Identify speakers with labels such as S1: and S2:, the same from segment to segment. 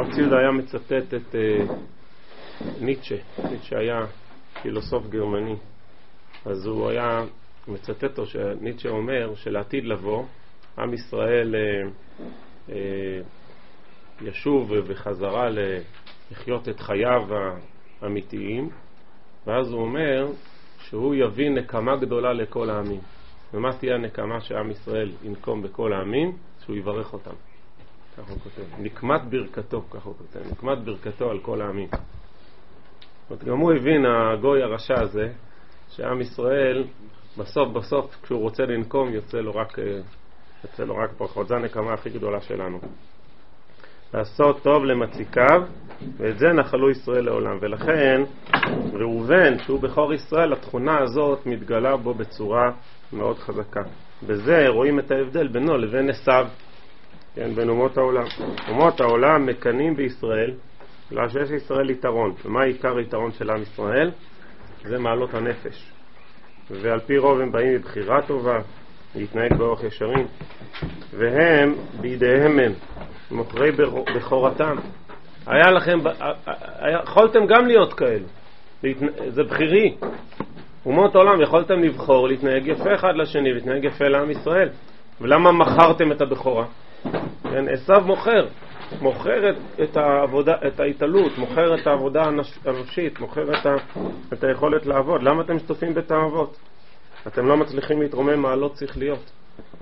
S1: הרב ציודה היה מצטט את ניטשה. ניטשה היה פילוסוף גרמני, אז הוא היה מצטט לו שניטשה אומר שלעתיד לבוא עם ישראל ישוב בחזרה לחיות את חייו האמיתיים, ואז הוא אומר שהוא יביא נקמה גדולה לכל העמים. ומה תהיה הנקמה שעם ישראל ינקום בכל העמים? שהוא יברך אותם. כך הוא כותב. נקמת ברכתו, כך הוא כותב. נקמת ברכתו על כל העמים. גם הוא הבין, הגוי הרשע הזה, שעם ישראל בסוף כשהוא רוצה לנקום יוצא לו רק פחות. זו הנקמה הכי גדולה שלנו. לעשות טוב למציקיו, ואת זה נחלו ישראל לעולם. ולכן ראובן, שהוא בכור ישראל, התכונה הזאת מתגלה בו בצורה מאוד חזקה. בזה רואים את ההבדל בינו לבין עשיו, כן, בין אומות העולם. אומות העולם מקנים בישראל, בגלל שיש לישראל יתרון. ומה עיקר היתרון של עם ישראל? זה מעלות הנפש. ועל פי רוב הם באים מבחירה טובה, להתנהג באורח ישרים, והם בידיהם הם מוכרי בכורתם. יכולתם גם להיות כאלה, זה בחירי. אומות העולם יכולתם לבחור להתנהג יפה אחד לשני ולהתנהג יפה לעם ישראל. ולמה מכרתם את הבכורה? כן, עשיו מוכר את העבודה, את ההתעלות, מוכר את העבודה האנושית, מוכר את היכולת לעבוד. למה אתם שטופים בתאוות? אתם לא מצליחים להתרומם מעלות שכליות.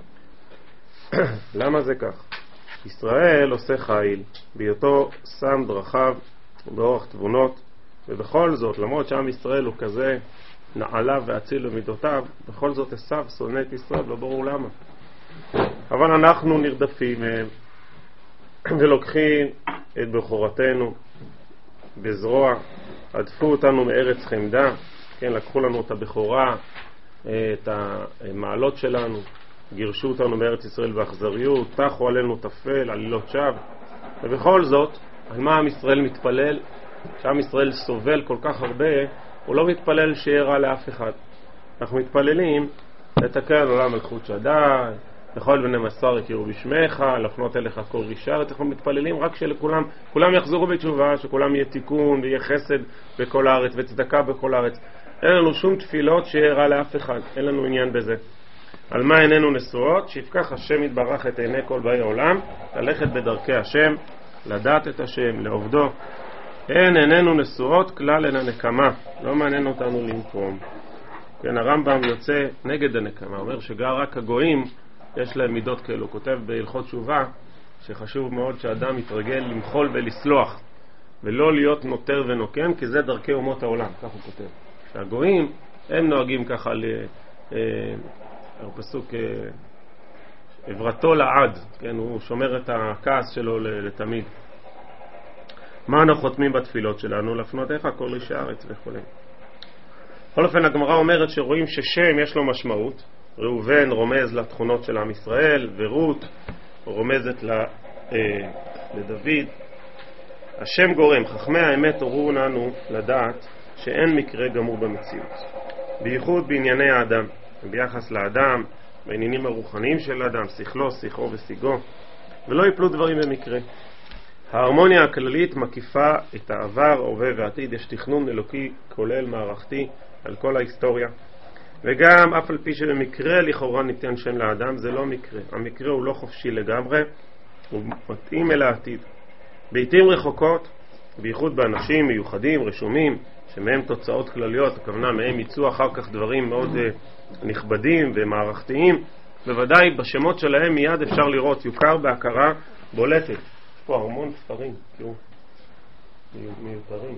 S1: למה זה כך? ישראל עושה חיל בהיותו שם דרכיו באורח תבונות, ובכל זאת, למרות שעם ישראל הוא כזה נעלה ואציל במידותיו, בכל זאת עשיו שונא את ישראל, לא ברור למה. אבל אנחנו נרדפים מהם ולוקחים את בכורתנו בזרוע, עדפו אותנו מארץ חמדה, כן, לקחו לנו את הבכורה, את המעלות שלנו, גירשו אותנו מארץ ישראל באכזריות, תחו עלינו תפל, עלילות שווא. ובכל זאת, על מה עם ישראל מתפלל? כשעם ישראל סובל כל כך הרבה, הוא לא מתפלל שיהיה רע לאף אחד. אנחנו מתפללים לתקן עולם מלכות שדי, לכל בני מסר יכירו בשמך, לפנות אליך כל רישרת. אנחנו מתפללים רק כולם יחזרו בתשובה, שכולם יהיה תיקון ויהיה חסד בכל הארץ וצדקה בכל הארץ. אין לנו שום תפילות שיהיה רע לאף אחד, אין לנו עניין בזה. על מה איננו נשואות? שיפקח השם יתברך את עיני כל באי העולם, ללכת בדרכי השם, לדעת את השם, לעובדו. איננו נשואות כלל אין הנקמה, לא מעניין אותנו לנקום. כן, הרמב"ם יוצא נגד הנקמה, אומר רק הגויים יש להם מידות כאלו. הוא כותב בהלכות תשובה שחשוב מאוד שאדם יתרגל למחול ולסלוח, ולא להיות נותר ונוקם, כי זה דרכי אומות העולם, כך הוא כותב. שהגויים הם נוהגים ככה הפסוק עברתו לעד, כן, הוא שומר את הכעס שלו לתמיד. מה אנחנו חותמים בתפילות שלנו? לפנות איך כל רישי הארץ וכו'. בכל אופן הגמרא אומרת שרואים ששם יש לו משמעות. ראובן רומז לתכונות של עם ישראל, ורות רומזת לדוד. השם גורם, חכמי האמת הורו לנו לדעת שאין מקרה גמור במציאות, בייחוד בענייני האדם, ביחס לאדם, בעניינים הרוחניים של האדם, שכלו, שיחו ושיגו, ולא יפלו דברים במקרה. ההרמוניה הכללית מקיפה את העבר, ההווה והעתיד. יש תכנון אלוקי כולל מערכתי על כל ההיסטוריה, וגם אף על פי שבמקרה לכאורה ניתן שם לאדם, זה לא מקרה. המקרה הוא לא חופשי לגמרי, הוא מתאים אל העתיד. בעתים רחוקות, בייחוד באנשים מיוחדים, רשומים, שמהם תוצאות כלליות, הכוונה מהם יצאו אחר כך דברים מאוד נכבדים ומערכתיים, בוודאי בשמות שלהם מיד אפשר לראות יוכר בהכרה בולטת. יש פה המון ספרים, תראו, מיותרים.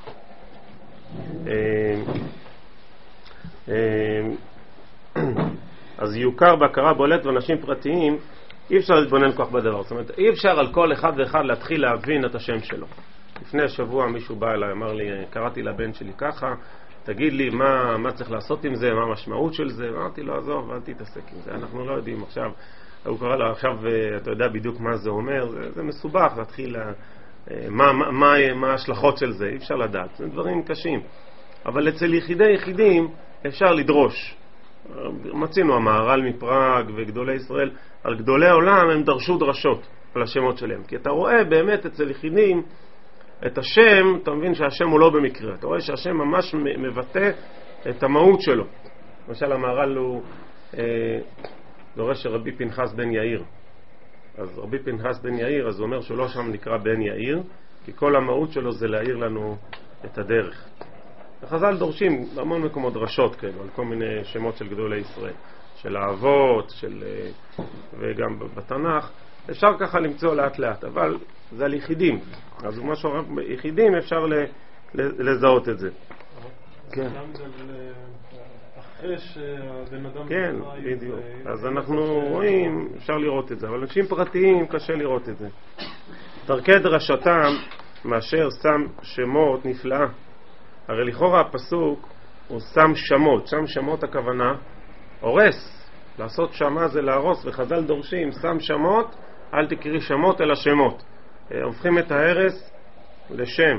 S1: אז יוכר בהכרה בולטת, ואנשים פרטיים אי אפשר להתבונן כל כך בדבר. זאת אומרת, אי אפשר על כל אחד ואחד להתחיל להבין את השם שלו. לפני השבוע מישהו בא אליי, אמר לי, קראתי לבן שלי ככה, תגיד לי מה צריך לעשות עם זה, מה המשמעות של זה. אמרתי לו, עזוב, אל תתעסק עם זה, אנחנו לא יודעים עכשיו. הוא קרא לו, עכשיו אתה יודע בדיוק מה זה אומר, זה מסובך להתחיל, מה ההשלכות של זה, אי אפשר לדעת, זה דברים קשים. אבל אצל יחידים אפשר לדרוש. מצינו המהר"ל מפראג וגדולי ישראל, על גדולי העולם הם דרשו דרשות. על השמות שלהם. כי אתה רואה באמת אצל יחידים את השם, אתה מבין שהשם הוא לא במקרה. אתה רואה שהשם ממש מבטא את המהות שלו. למשל המהר"ל הוא דורש שרבי פנחס בן יאיר. אז רבי פנחס בן יאיר, אז הוא אומר שהוא לא שם נקרא בן יאיר, כי כל המהות שלו זה להאיר לנו את הדרך. החז"ל דורשים בהמון מקומות דרשות כאלה, על כל מיני שמות של גדולי ישראל, של האבות, וגם בתנ"ך. אפשר ככה למצוא לאט לאט, אבל זה על יחידים. אז משהו יחידים אפשר לזהות את זה. כן.
S2: אחרי שהבן אדם...
S1: כן, בדיוק. אז אנחנו רואים, אפשר לראות את זה, אבל אנשים פרטיים קשה לראות את זה. דרכי דרשתם מאשר שם שמות נפלאה. הרי לכאורה הפסוק הוא שם שמות. שם שמות הכוונה הורס. לעשות שמה זה להרוס, וחז"ל דורשים שם שמות, אל תקראי שמות אלא שמות. הופכים את ההרס לשם.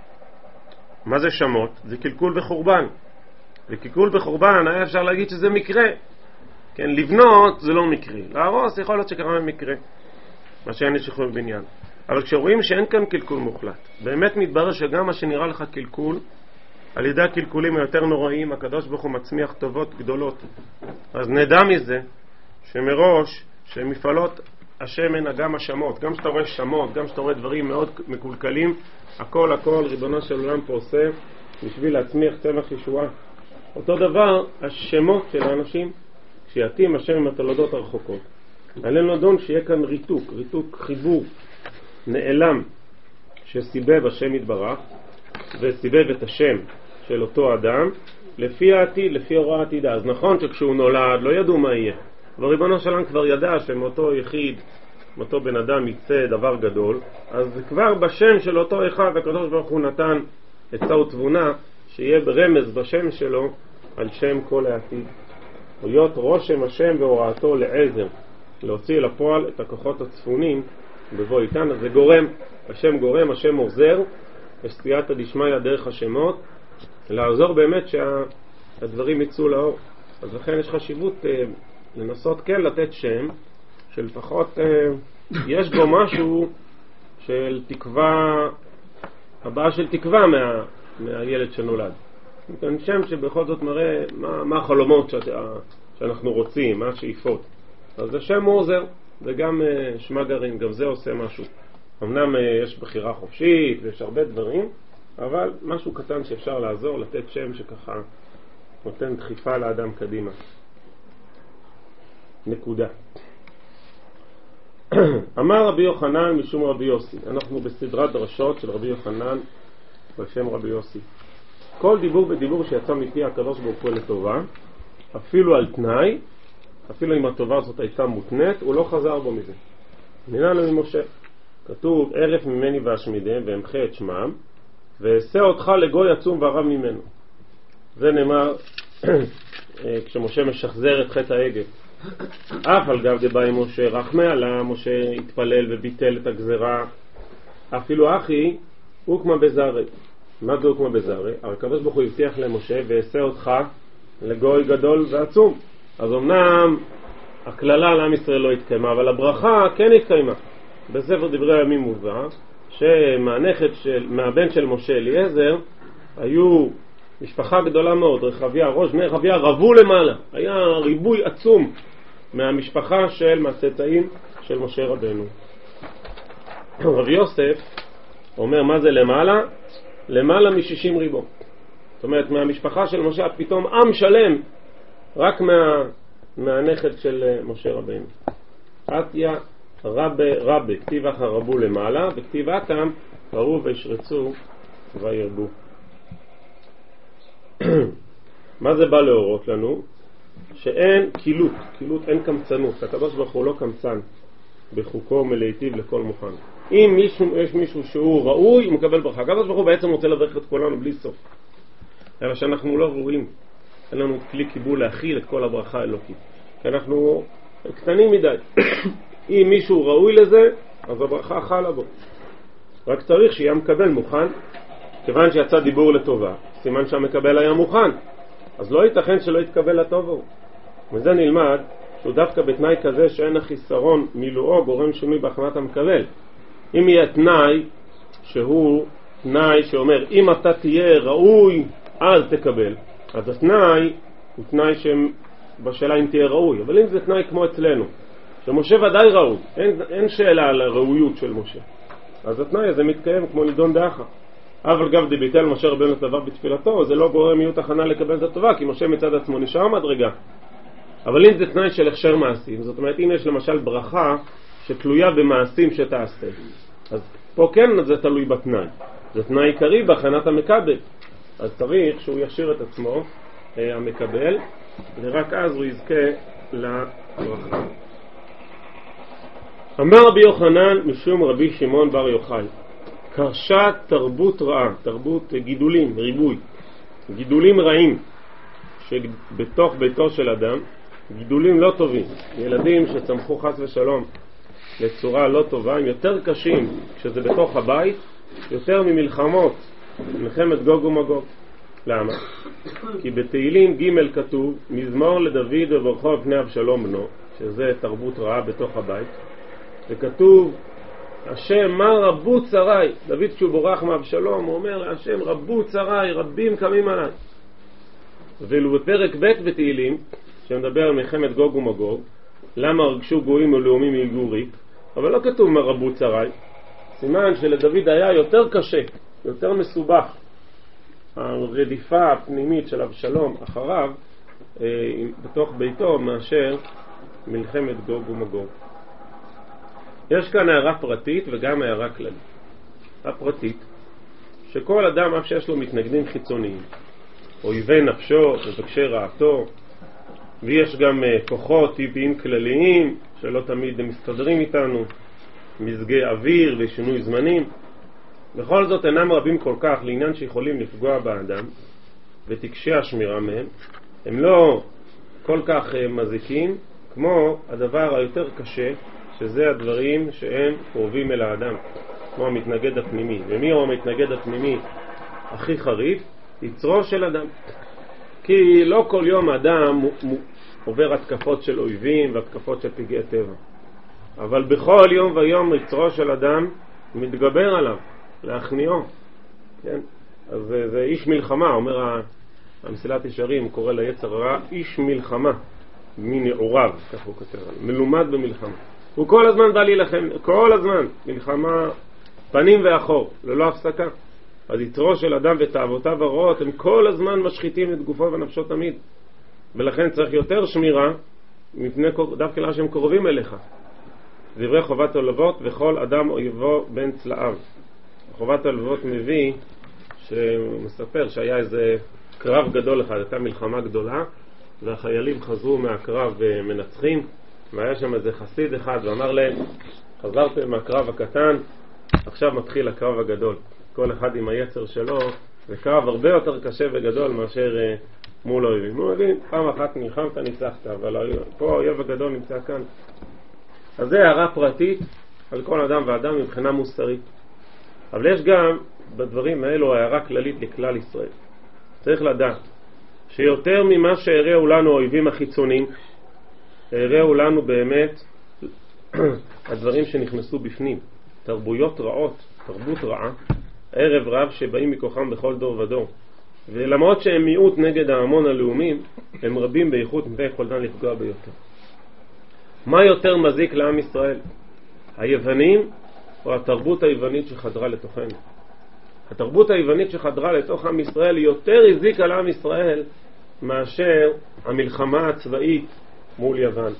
S1: מה זה שמות? זה קלקול וחורבן. וקלקול וחורבן היה אפשר להגיד שזה מקרה. כן, לבנות זה לא מקרי. להרוס יכול להיות שקרה במקרה. מה שאין לשחרור בניין. אבל כשרואים שאין כאן קלקול מוחלט, באמת מתברר שגם מה שנראה לך קלקול, על ידי הקלקולים היותר נוראים, הקדוש ברוך הוא מצמיח טובות גדולות. אז נדע מזה שמראש שמפעלות השם הנה גם השמות, גם שאתה רואה שמות, גם שאתה רואה דברים מאוד מקולקלים, הכל ריבונו של עולם פה עושה בשביל להצמיח צמח ישועה. אותו דבר השמות של האנשים, כשיתאים השם עם התולדות הרחוקות. עלינו לדון שיהיה כאן ריתוק, חיבור, נעלם, שסיבב השם יתברך, וסיבב את השם של אותו אדם, לפי העתיד, לפי הוראה עתידה. אז נכון שכשהוא נולד לא ידעו מה יהיה, אבל ריבונו של עולם כבר ידע שמאותו יחיד, מאותו בן אדם יצא דבר גדול, אז כבר בשם של אותו אחד הקדוש ברוך הוא נתן עצה ותבונה, שיהיה ברמז בשם שלו על שם כל העתיד. להיות רושם השם והוראתו לעזר, להוציא לפועל את הכוחות הצפונים בבוא איתן. אז זה גורם, השם גורם, השם עוזר, בסייעתא דשמיא דרך השמות, לעזור באמת שהדברים יצאו לאור. אז לכן יש חשיבות לנסות כן לתת שם שלפחות יש בו משהו של תקווה, הבאה של תקווה מהילד שנולד. כאן שם שבכל זאת מראה מה החלומות שאנחנו רוצים, מה השאיפות. אז השם הוא עוזר, וגם שמה גרעין, גם זה עושה משהו. אמנם יש בחירה חופשית ויש הרבה דברים, אבל משהו קטן שאפשר לעזור, לתת שם שככה נותן דחיפה לאדם קדימה. נקודה. אמר רבי יוחנן משום רבי יוסי. אנחנו בסדרת דרשות של רבי יוחנן בשם רבי יוסי. כל דיבור בדיבור שיצא מפי הקדוש ברוך הוא לטובה, אפילו על תנאי, אפילו אם הטובה הזאת הייתה מותנית, הוא לא חזר בו מזה. מנהלנו ממשה. כתוב, ערף ממני ואשמידם ואמחה את שמם, ועשה אותך לגוי עצום ורב ממנו. זה נאמר כשמשה משחזר את חטא העגל. אף על גב דבאי משה רחמי עלה, משה התפלל וביטל את הגזרה. אפילו אחי הוקמה בזרי. מה זה הוקמה בזרי? הקדוש ברוך הוא הבטיח למשה, ועשה אותך לגוי גדול ועצום. אז אמנם הכללה לעם ישראל לא התקיימה, אבל הברכה כן התקיימה. בספר דברי הימים מובא מהבן של משה אליעזר היו משפחה גדולה מאוד, רחביה, ראש בני רחביה רבו למעלה, היה ריבוי עצום מהמשפחה של מהצאצאים של משה רבנו. רבי יוסף אומר מה זה למעלה? למעלה מ-60 ריבו. זאת אומרת מהמשפחה של משה פתאום עם שלם רק מהנכד של משה רבנו. עתיה רבה, כתיב אחר רבו למעלה, וכתיב אתם ראו וישרצו וירבו. מה זה בא להורות לנו? שאין קילות, אין קמצנות. הקדוש ברוך הוא לא קמצן, בחוקו מלהיטיב לכל מוכן. אם יש מישהו שהוא ראוי, הוא מקבל ברכה. הקדוש ברוך הוא בעצם רוצה לברך את כולנו בלי סוף, אלא שאנחנו לא ראויים, אין לנו כלי קיבול להכיל את כל הברכה האלוקית, כי אנחנו קטנים מדי. אם מישהו ראוי לזה, אז הברכה חלה בו. רק צריך שיהיה מקבל מוכן. כיוון שיצא דיבור לטובה, סימן שהמקבל היה מוכן, אז לא ייתכן שלא יתקבל לטוב. וזה נלמד שהוא דווקא בתנאי כזה שאין החיסרון מילואו גורם שינוי בהכנת המקבל. אם יהיה תנאי שהוא תנאי שאומר אם אתה תהיה ראוי אז תקבל, אז התנאי הוא תנאי שבשאלה אם תהיה ראוי. אבל אם זה תנאי כמו אצלנו שמשה ודאי ראוי, אין שאלה על הראויות של משה, אז התנאי הזה מתקיים כמו נידון דאחר. אבל גם דביטל משה רבנו טבע בתפילתו, זה לא גורם מיעוט הכנה לקבל את הטובה, כי משה מצד עצמו נשאר מדרגה. אבל אם זה תנאי של הכשר מעשים, זאת אומרת אם יש למשל ברכה שתלויה במעשים שתעשה, אז פה כן זה תלוי בתנאי, זה תנאי עיקרי בהכנת המקבל, אז צריך שהוא יכשיר את עצמו המקבל, ורק אז הוא יזכה לברכה. אמר רבי יוחנן משום רבי שמעון בר יוחאי, קרשה תרבות רעה, תרבות גידולים, ריבוי, גידולים רעים שבתוך ביתו של אדם, גידולים לא טובים, ילדים שצמחו חס ושלום לצורה לא טובה, הם יותר קשים כשזה בתוך הבית, יותר ממלחמות, מלחמת גוג ומגוג. למה? כי בתהילים ג' כתוב, מזמור לדוד וברכו בפני אבשלום בנו, שזה תרבות רעה בתוך הבית, וכתוב, השם מה רבו צרי, דוד כשהוא בורח מאבשלום, הוא אומר, השם רבו צרי, רבים קמים עליי. ואילו בפרק ב' בתהילים, שמדבר על מלחמת גוג ומגוג, למה הרגשו גויים ולאומים יגעו ריק, אבל לא כתוב מה רבו צרי, סימן שלדוד היה יותר קשה, יותר מסובך, הרדיפה הפנימית של אבשלום אחריו בתוך ביתו מאשר מלחמת גוג ומגוג. יש כאן הערה פרטית וגם הערה כללית. הפרטית, שכל אדם אף שיש לו מתנגדים חיצוניים, אויבי נפשו, מבקשי רעתו, ויש גם כוחות טבעיים כלליים שלא תמיד הם מסתדרים איתנו, מזגי אוויר ושינוי זמנים, בכל זאת אינם רבים כל כך לעניין שיכולים לפגוע באדם ותקשה השמירה מהם, הם לא כל כך מזיקים כמו הדבר היותר קשה, שזה הדברים שהם קרובים אל האדם, כמו המתנגד הפנימי. ומי הוא המתנגד הפנימי הכי חריף? יצרו של אדם. כי לא כל יום אדם עובר התקפות של אויבים והתקפות של פגעי טבע, אבל בכל יום ויום יצרו של אדם מתגבר עליו, להכניעו, כן? אז זה איש מלחמה, אומר המסילת ישרים, הוא קורא ליצר הרע איש מלחמה מנעוריו, כך הוא כותב, מלומד במלחמה. הוא כל הזמן בא להילחם, כל הזמן מלחמה פנים ואחור, ללא הפסקה. אז יצרו של אדם ותאוותיו הרעות הם כל הזמן משחיתים את גופו ונפשו תמיד, ולכן צריך יותר שמירה מפני דווקא לה שהם קרובים אליך. דברי חובת הלבבות, וכל אדם אויבו בין צלעיו. חובת הלבבות מביא שמספר שהיה איזה קרב גדול אחד, הייתה מלחמה גדולה, והחיילים חזרו מהקרב מנצחים, והיה שם איזה חסיד אחד ואמר להם, חזרתם מהקרב הקטן, עכשיו מתחיל הקרב הגדול. כל אחד עם היצר שלו, זה קרב הרבה יותר קשה וגדול מאשר מול האויבים. הוא מבין, פעם אחת נלחמת ניצחת, אבל פה האויב הגדול נמצא כאן. אז זה הערה פרטית על כל אדם ואדם מבחינה מוסרית. אבל יש גם בדברים האלו הערה כללית לכלל ישראל. צריך לדעת שיותר ממה שהראו לנו האויבים החיצוניים, הראו לנו באמת הדברים שנכנסו בפנים, תרבויות רעות, תרבות רעה, ערב רב שבאים מכוחם בכל דור ודור. ולמרות שהם מיעוט נגד ההמון הלאומים, הם רבים באיכות מפני יכולתם לפגוע ביותר. מה יותר מזיק לעם ישראל? היוונים או התרבות היוונית שחדרה לתוכנו? התרבות היוונית שחדרה לתוך עם ישראל היא יותר הזיקה לעם ישראל מאשר המלחמה הצבאית מול יוון.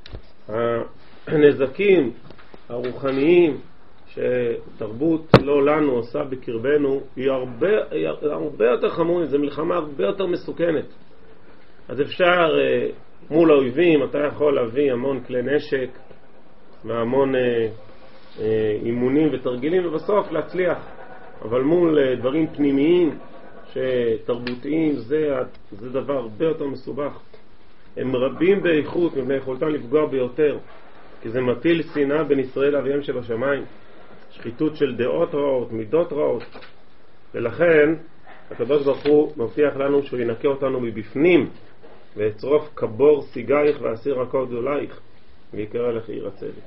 S1: הנזקים הרוחניים שתרבות לא לנו עושה בקרבנו היא הרבה יותר חמורה, זו מלחמה הרבה יותר מסוכנת. אז אפשר מול האויבים אתה יכול להביא המון כלי נשק והמון אימונים ותרגילים ובסוף להצליח, אבל מול דברים פנימיים שתרבותיים זה דבר הרבה יותר מסובך. הם רבים באיכות מבני יכולתם לפגוע ביותר, כי זה מטיל שנאה בין ישראל לאביהם שבשמיים, שחיתות של דעות רעות, מידות רעות. ולכן הקדוש ברוך הוא מבטיח לנו שהוא ינקה אותנו מבפנים ואצרוף כבור סיגייך ואסיר הכל גדולייך, ויקרא לך עיר הצדק.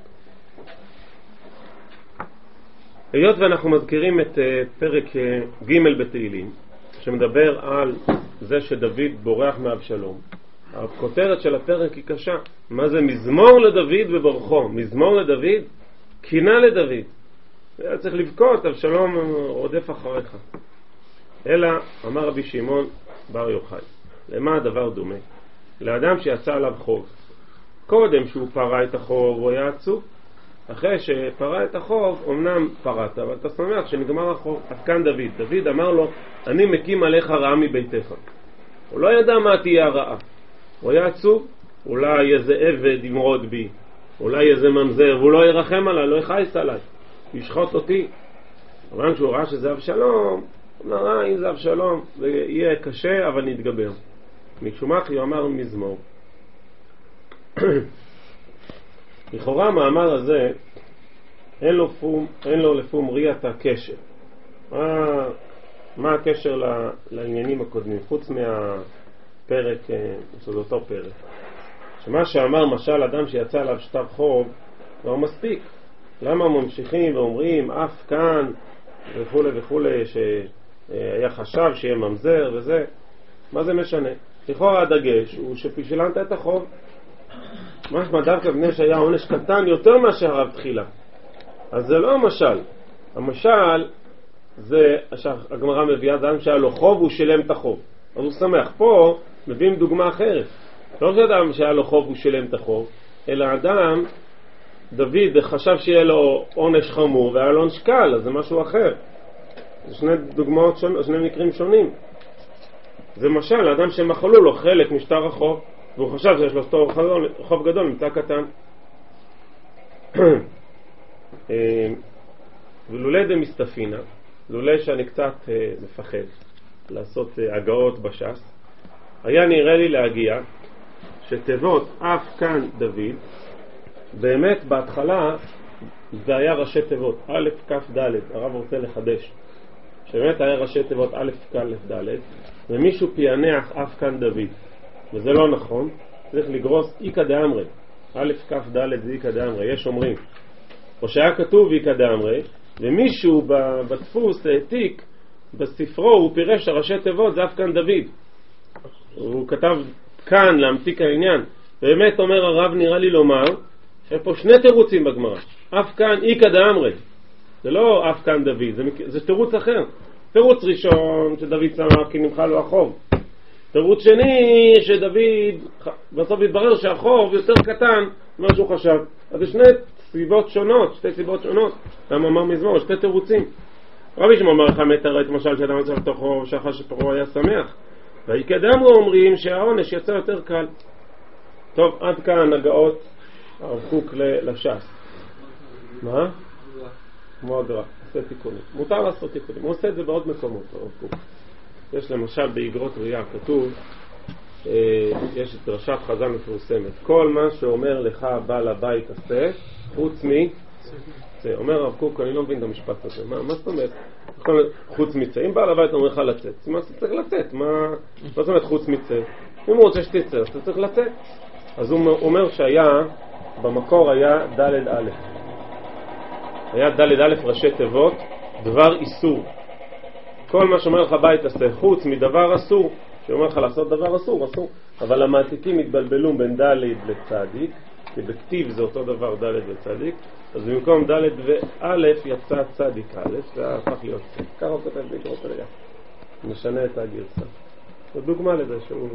S1: היות ואנחנו מזכירים את פרק ג' בתהילים, שמדבר על זה שדוד בורח מאבשלום, הכותרת של הפרק היא קשה. מה זה מזמור לדוד וברכו? מזמור לדוד, קינה לדוד. היה צריך לבכות, אבשלום רודף אחריך. אלא אמר רבי שמעון בר יוחאי, למה הדבר דומה? לאדם שיצא עליו חוב. קודם שהוא פרע את החוב הוא היה עצוב. אחרי שפרע את החוב, אמנם פרעת, אבל אתה שמח שנגמר החוב. עד כאן דוד. דוד אמר לו, אני מקים עליך רעה מביתך. הוא לא ידע מה תהיה הרעה. הוא היה עצוב. אולי איזה עבד ימרוד בי, אולי איזה ממזר, והוא לא ירחם עליי, לא יכעס עליי, ישחוט אותי. אבל כשהוא ראה שזה אבשלום, הוא אמר, אם זה אבשלום, זה יהיה קשה, אבל נתגבר. משומח הוא אמר מזמור. לכאורה המאמר הזה אין לו לפום ריאת הקשר. מה הקשר לעניינים הקודמים חוץ מהפרק, שזה אותו פרק? שמה שאמר משל אדם שיצא עליו שטר חוב לא מספיק. למה ממשיכים ואומרים אף כאן וכו' וכו' שהיה חשב שיהיה ממזר וזה? מה זה משנה? לכאורה הדגש הוא שפשילנת את החוב. משמע דווקא בני שהיה עונש קטן יותר מאשר הרב תחילה. אז זה לא המשל. המשל זה שהגמרא מביאה אדם שהיה לו חוב הוא שילם את החוב, אז הוא שמח. פה מביאים דוגמה אחרת. לא שאדם שהיה לו חוב הוא שילם את החוב, אלא אדם, דוד חשב שיהיה לו עונש חמור והיה לו עונש קל, אז זה משהו אחר. זה שני דוגמאות שני מקרים שונים. זה משל אדם שמחלו לו חלק משטר החוב והוא חשב שיש לו חוב גדול, נמצא קטן. ולולא דמסתפינה, לולא שאני קצת מפחד לעשות הגאות בש"ס, היה נראה לי להגיע שתיבות אף כאן דוד, באמת בהתחלה זה היה ראשי תיבות א' כ' ד'. הרב רוצה לחדש שבאמת היה ראשי תיבות א' כ' ד', ומישהו פיענח אף כאן דוד, וזה לא נכון. צריך לגרוס איקא דאמרי, א' כ' ד' זה איקא דאמרי. יש אומרים או שהיה כתוב איקא דאמרי ומישהו בדפוס העתיק בספרו הוא פירש הראשי תיבות זה אף כאן דוד, הוא כתב כאן להמתיק העניין. באמת אומר הרב נראה לי לומר שיש פה שני תירוצים בגמרא. אף כאן איקא דאמרי, זה לא אף כאן דוד, זה תירוץ אחר. תירוץ ראשון שדוד שמח כי נמחל לו החוב, תירוץ שני שדוד בסוף התברר שהחוב יותר קטן ממה שהוא חשב. אז זה שתי סיבות שונות. למה אמר מזמור שתי תירוצים. רבי שמעון בר יוחאי מתאר את משל שאדם יצא לתוך חוב שאחר שפרעה היה שמח, ואיקא דאמרי אומרים שהעונש יצא יותר קל. טוב, עד כאן הגאות הרב קוק לש"ס. מה? כמו הגר"א, עושה תיקונים. מותר לעשות תיקונים, הוא עושה את זה בעוד מקומות הרב קוק. יש למשל באגרות ראייה כתוב, יש את דרשת חז"ל מפורסמת, כל מה שאומר לך בעל הבית עשה חוץ זה אומר הרב קוק, אני לא מבין את המשפט הזה. מה זאת אומרת? חוץ מצא, אם בעל הבית אומר לך לצאת, מה צריך לצאת? מה זאת אומרת חוץ מצא? אם הוא רוצה שתצא, אז אתה צריך לצאת. אז הוא אומר שהיה במקור היה ד' א', היה ד' א' ראשי תיבות דבר איסור. כל מה שאומר לך בית עשה חוץ מדבר אסור, שאומר לך לעשות דבר אסור, אבל המעתיקים התבלבלו בין ד' לצדיק, כי בכתיב זה אותו דבר ד' וצדיק, אז במקום ד' וא' יצא צדיק א', זה הפך להיות צדיק. ככה הוא כותב באגרות ראייה, משנה את הגרסה. זו דוגמה לזה שהוא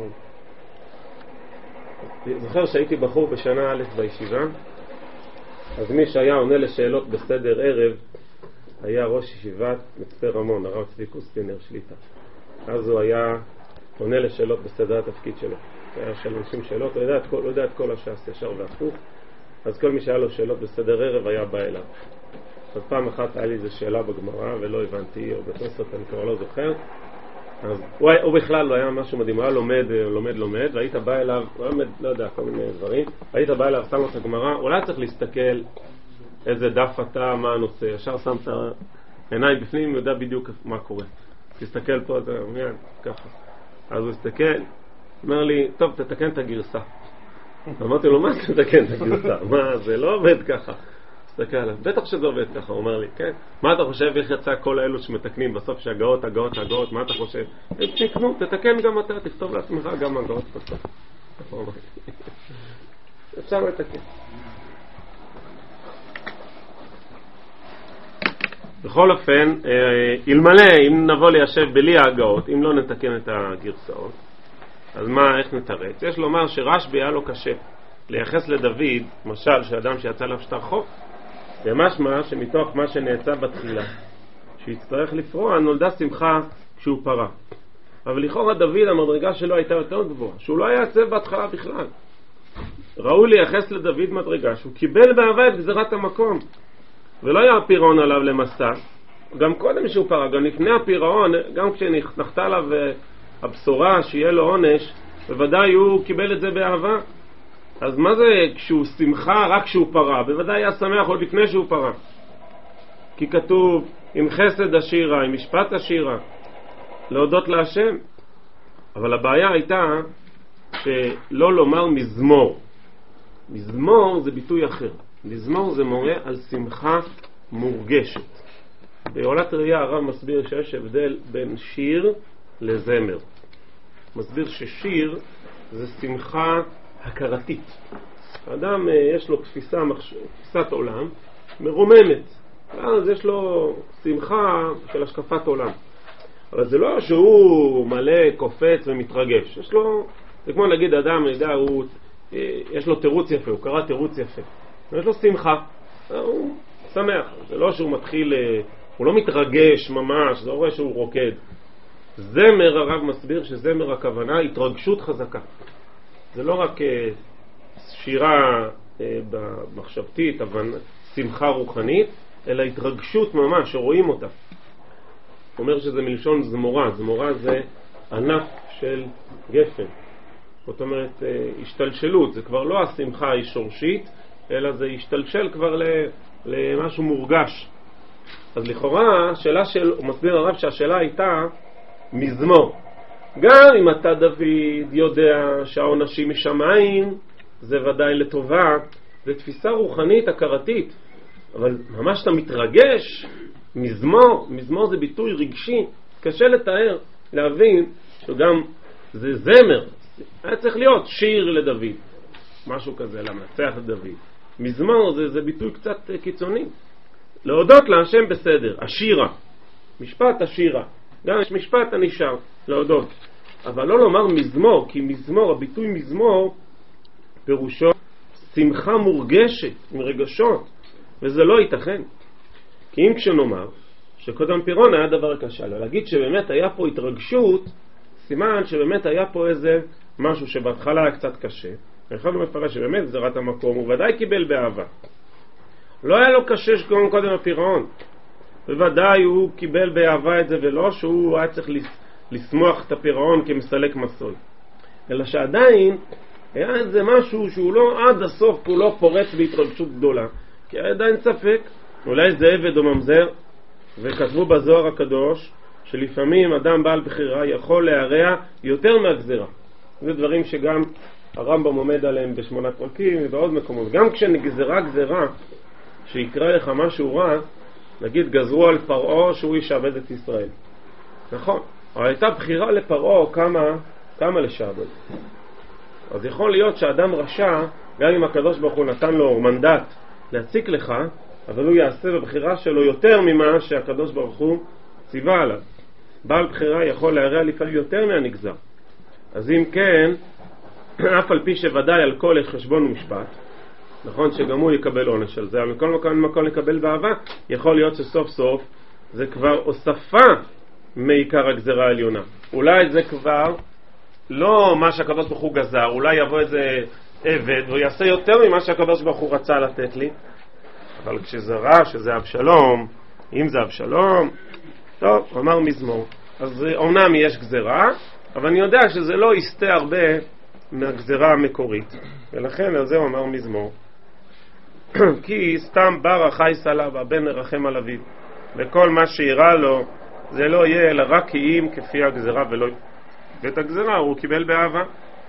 S1: זוכר שהייתי בחור בשנה א' בישיבה, אז מי שהיה עונה לשאלות בסדר ערב היה ראש ישיבת מצפה רמון, הרב צבי קוסטינר שליטה. אז הוא היה עונה לשאלות בסדר התפקיד שלו, היה של אנשים שאלות, הוא יודע את כל הש"ס ישר והפוך. אז כל מי שהיה לו שאלות בסדר ערב היה בא אליו. אז פעם אחת היה לי איזו שאלה בגמרא ולא הבנתי, או בתוספות אני כבר לא זוכר, אז הוא בכלל לא היה משהו מדהים, הוא היה לומד, והיית בא אליו, הוא היה לא יודע, כל מיני דברים, היית בא אליו, שם לו את הגמרא, אולי צריך להסתכל איזה דף אתה, מה הנושא, ישר שם את העיניים בפנים, יודע בדיוק מה קורה. תסתכל פה, זה מיד, ככה. אז הוא הסתכל, אומר לי, טוב, תתקן את הגרסה. אמרתי לו, מה תתקן את הגרסה? מה, זה לא עובד ככה. תסתכל עליו, בטח שזה עובד ככה. הוא אומר לי, כן. מה אתה חושב, איך יצא כל האלו שמתקנים בסוף שהגאות, הגאות, מה אתה חושב? תקנו, תתקן גם אתה, תכתוב לעצמך גם הגאות בסוף. אפשר לתקן. בכל אופן, אלמלא, אם נבוא ליישב בלי ההגאות, אם לא נתקן את הגרסאות, אז מה, איך נתרץ? יש לומר שרשב"י היה לו קשה לייחס לדוד, משל שאדם שיצא לו שטר חוק, ומשמע שמתוך מה שנעצה בתחילה, שיצטרך לפרוע, נולדה שמחה כשהוא פרה. אבל לכאורה דוד, המדרגה שלו הייתה יותר גבוהה, שהוא לא היה עצב בהתחלה בכלל. ראוי לייחס לדוד מדרגה, שהוא קיבל באהבה את גזירת המקום, ולא היה פירעון עליו למסע, גם קודם שהוא פרה, גם לפני הפירעון, גם כשנחתה עליו הבשורה שיהיה לו עונש, בוודאי הוא קיבל את זה באהבה. אז מה זה כשהוא שמחה רק כשהוא פרה? בוודאי היה שמח עוד לפני שהוא פרה. כי כתוב, עם חסד השירה, עם משפט השירה, להודות להשם. אבל הבעיה הייתה שלא לומר מזמור. מזמור זה ביטוי אחר. מזמור זה מורה על שמחה מורגשת. בעולת ראייה הרב מסביר שיש הבדל בין שיר לזמר. מסביר ששיר זה שמחה הכרתית. האדם יש לו תפיסת עולם מרוממת. אז יש לו שמחה של השקפת עולם. אבל זה לא שהוא מלא, קופץ ומתרגש. יש לו, זה כמו להגיד אדם, יש לו תירוץ יפה, הוא קרא תירוץ יפה. יש לו שמחה, הוא שמח. זה לא שהוא מתחיל, הוא לא מתרגש ממש, זה לא רואה שהוא רוקד. זמר, הרב מסביר שזמר הכוונה התרגשות חזקה. זה לא רק שירה במחשבתית, אבל שמחה רוחנית, אלא התרגשות ממש, שרואים אותה. הוא אומר שזה מלשון זמורה. זמורה זה ענף של גפן. זאת אומרת, השתלשלות. זה כבר לא השמחה היא שורשית, אלא זה השתלשל כבר למשהו מורגש. אז לכאורה, הוא מסביר הרב שהשאלה הייתה מזמור. גם אם אתה דוד יודע שהעונשים משמיים, זה ודאי לטובה, זה תפיסה רוחנית הכרתית. אבל ממש אתה מתרגש, מזמור זה ביטוי רגשי, קשה לתאר, להבין שגם זה זמר, היה צריך להיות שיר לדוד, משהו כזה, למנצח את דוד. מזמור זה ביטוי קצת קיצוני. להודות להשם בסדר, השירה, משפט השירה, גם יש משפט הנשאר, להודות. אבל לא לומר מזמור, כי מזמור, הביטוי מזמור, פירושו שמחה מורגשת, עם רגשות, וזה לא ייתכן. כי אם כשנאמר שקודם פירעון היה דבר קשה לו, להגיד שבאמת היה פה התרגשות, סימן שבאמת היה פה איזה משהו שבהתחלה היה קצת קשה, ואחד הוא מפרש שבאמת גזירת המקום, הוא ודאי קיבל באהבה. לא היה לו קשה קודם הפירעון, בוודאי הוא קיבל באהבה את זה, ולא שהוא היה צריך לשמוח את הפירעון כמסלק מסוי, אלא שעדיין היה איזה משהו שהוא לא עד הסוף כולו פורץ בהתרגשות גדולה, כי היה עדיין ספק, אולי זה עבד או ממזר. וכתבו בזוהר הקדוש שלפעמים אדם בעל בחירה יכול להרע יותר מהגזירה. זה דברים שגם הרמב"ם עומד עליהם בשמונה פרקים ובעוד מקומות. גם כשנגזרה גזירה שיקרא לך משהו רע, נגיד גזרו על פרעה שהוא ישעבד את ישראל, נכון, אבל הייתה בחירה לפרעה כמה לשעבד. אז יכול להיות שאדם רשע, גם אם הקדוש ברוך הוא נתן לו מנדט להציק לך, אבל הוא יעשה בבחירה שלו יותר ממה שהקדוש ברוך הוא ציווה עליו. בעל בחירה יכול להרע לפעמים יותר מהנגזר. אז אם כן, אף על פי שוודאי על כל חשבון ומשפט, נכון שגם הוא יקבל עונש על זה, אבל מכל מקום לקבל באהבה, יכול להיות שסוף סוף זה כבר הוספה מעיקר הגזרה העליונה. אולי זה כבר לא מה שהקדוש ברוך הוא גזר, אולי יבוא איזה עבד והוא יעשה יותר ממה שהקדוש ברוך הוא רצה לתת לי. אבל כשזה רע, שזה אבשלום, אם זה אבשלום, טוב, אמר מזמור. אז אומנם יש גזרה, אבל אני יודע שזה לא יסתה הרבה מהגזרה המקורית, ולכן על זה הוא אמר מזמור. כי סתם בר חייס עליו, הבן מרחם על אביו, וכל מה שיראה לו זה לא יהיה אלא רק כי אם כפי הגזרה ולא. ואת הגזרה הוא קיבל באהבה.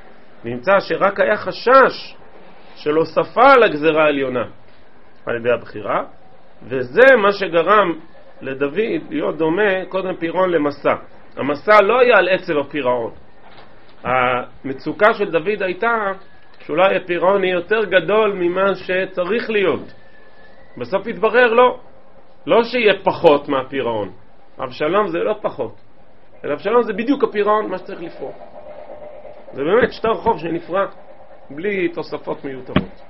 S1: נמצא שרק היה חשש של הוספה על הגזרה העליונה על ידי הבחירה, וזה מה שגרם לדוד להיות דומה קודם פירעון למסע. המסע לא היה על עצב הפירעון. המצוקה של דוד הייתה שאולי הפירעון יהיה יותר גדול ממה שצריך להיות. בסוף התברר לא שיהיה פחות מהפירעון. אבשלום זה לא פחות, אלא אבשלום זה בדיוק הפירעון, מה שצריך לפרוע. זה באמת שטר חוב שנפרע בלי תוספות מיותרות.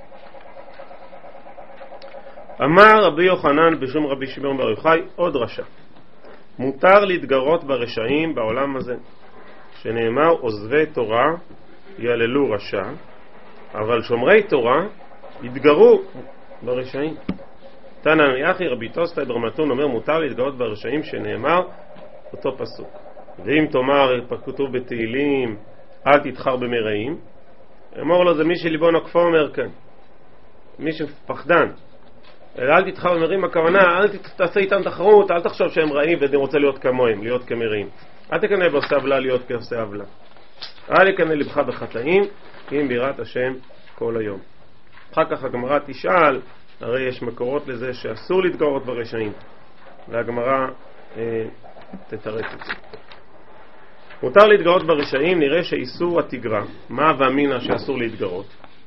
S1: אמר רבי יוחנן בשם רבי שמעון בר יוחאי, עוד רשע. מותר להתגרות ברשעים בעולם הזה, שנאמר עוזבי תורה יללו רשע, אבל שומרי תורה יתגרו ברשעים. תנא יחי רבי תוסתאי ברמתון אומר מותר להתגרות ברשעים, שנאמר אותו פסוק. ואם תאמר כתוב בתהילים אל תתחר במרעים, אמור לו זה מי שליבו נקפו אומר כן, מי שפחדן. אל תתחר במרעים, הכוונה אל תעשה איתם תחרות, אל תחשוב שהם רעים ואני רוצה להיות כמוהם, להיות כמרעים. אל תקנה בעושה עוולה להיות כעושה עוולה. אל יקנה לבך בחטאים אם ביראת השם כל היום. אחר כך הגמרא תשאל, הרי יש מקורות לזה שאסור להתגרות ברשעים, והגמרא תתרץ את זה. מותר להתגרות ברשעים, נראה שאיסור התגרה, מה ואמינה שאסור להתגרות.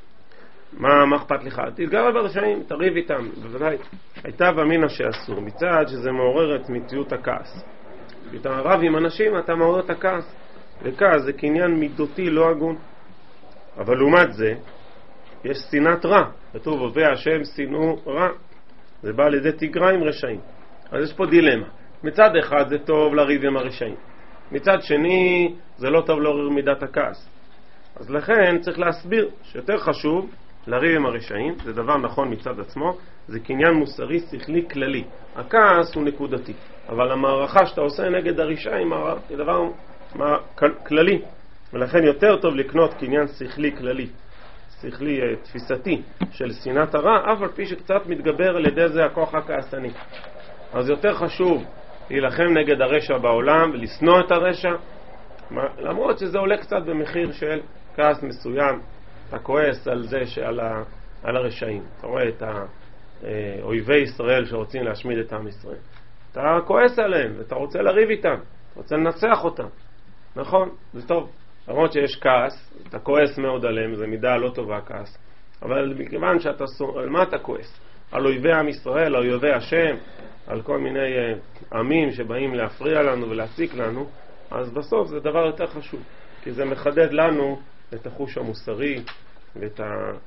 S1: מה אכפת לך? תתגר ברשעים, תריב איתם, בוודאי. הייתה ואמינה שאסור, מצד שזה מעורר את מציאות הכעס. כשאתה רב עם אנשים, אתה מעורר את הכעס. וכעס זה קניין מידותי לא הגון. אבל לעומת זה, יש שנאת רע. כתוב, אוהבי השם שנאו רע. זה בא לידי תגרה עם רשעים. אז יש פה דילמה. מצד אחד זה טוב לריב עם הרשעים. מצד שני, זה לא טוב לעורר מידת הכעס. אז לכן צריך להסביר שיותר חשוב לריב עם הרשעים, זה דבר נכון מצד עצמו, זה קניין מוסרי שכלי כללי. הכעס הוא נקודתי, אבל המערכה שאתה עושה נגד הרשעים זה דבר כללי, ולכן יותר טוב לקנות קניין שכלי כללי, שכלי תפיסתי של שנאת הרע, אף על פי שקצת מתגבר על ידי זה הכוח הכעסני. אז יותר חשוב להילחם נגד הרשע בעולם ולשנוא את הרשע, למרות שזה עולה קצת במחיר של כעס מסוים. אתה כועס על זה על הרשעים, אתה רואה את אויבי ישראל שרוצים להשמיד את עם ישראל, אתה כועס עליהם ואתה רוצה לריב איתם, אתה רוצה לנצח אותם, נכון? זה טוב, למרות שיש כעס, אתה כועס מאוד עליהם, זה מידה לא טובה כעס, אבל מכיוון שאתה, על מה אתה כועס? על אויבי עם ישראל, על אויבי השם, על כל מיני עמים שבאים להפריע לנו ולהציק לנו, אז בסוף זה דבר יותר חשוב, כי זה מחדד לנו את החוש המוסרי ואת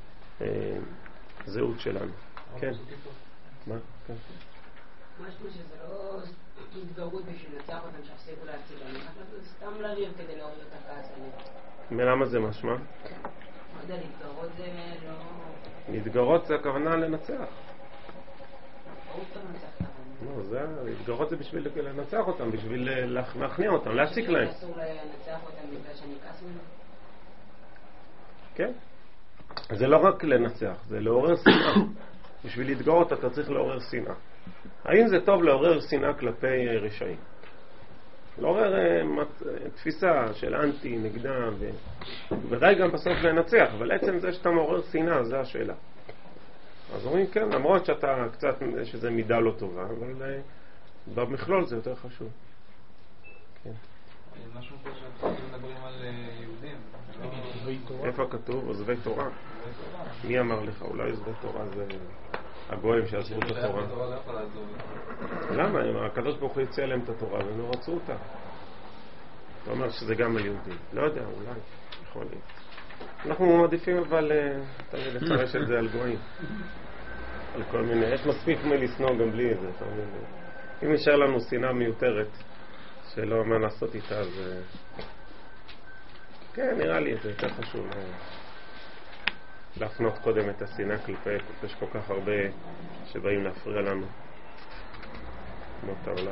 S1: הזהות שלנו. כן. מה? כן.
S2: משהו שזה לא התגרות בשביל לנצח אותם שהפסיקו להציג לנו, סתם לריב כדי להוריד את הכעס עליהם.
S1: מלמה זה משמע?
S2: לא יודע, להתגרות זה לא...
S1: להתגרות זה הכוונה לנצח.
S2: לא,
S1: זה, להתגרות זה בשביל לנצח אותם, בשביל להכניע אותם, להציק להם.
S2: אסור לנצח אותם בגלל שאני כעס ממנו?
S1: כן. זה לא רק לנצח, זה לעורר שנאה. בשביל להתגרות אתה צריך לעורר שנאה. האם זה טוב לעורר שנאה כלפי רשעים? לעורר תפיסה של אנטי נגדם, ובוודאי גם בסוף לנצח, אבל עצם זה שאתה מעורר שנאה, זה השאלה. אז אומרים כן, למרות שאתה קצת, שזה מידה לא טובה, אבל במכלול זה יותר חשוב. כן.
S3: משהו פה שאנחנו מדברים על יהודים.
S1: איפה כתוב? עוזבי תורה. מי אמר לך? אולי עוזבי תורה זה הגויים שעזבו את התורה. למה? הקדוש ברוך הוא הציע להם את התורה והם לא רצו אותה. אתה אומר שזה גם על יהודים. לא יודע, אולי. יכול להיות. אנחנו מעדיפים אבל תמיד לפרש את זה על גויים. על כל מיני. יש מספיק מלסנוע גם בלי את זה. אם נשאר לנו שנאה מיותרת שלא מה לעשות איתה, אז כן, נראה לי זה יותר חשוב להפנות קודם את השנאה כלפי, יש כל כך הרבה שבאים להפריע לנו כמו את העולם.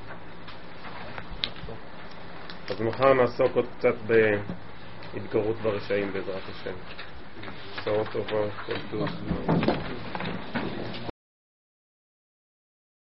S1: אז מחר נעסוק עוד קצת בהתגרות ברשעים בעזרת השם. בשורות טובות, כל טוב.